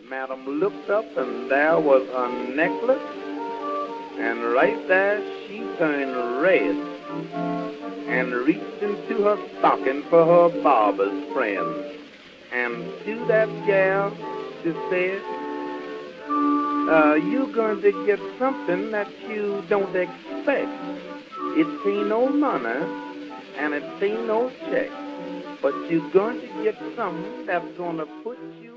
Madam looked up and there was her necklace, and right there she turned red and reached into her stocking for her barber's friend. And to that gal, she said, you're going to get something that you don't expect. It ain't no money, and it ain't no check, but you're going to get something that's going to put you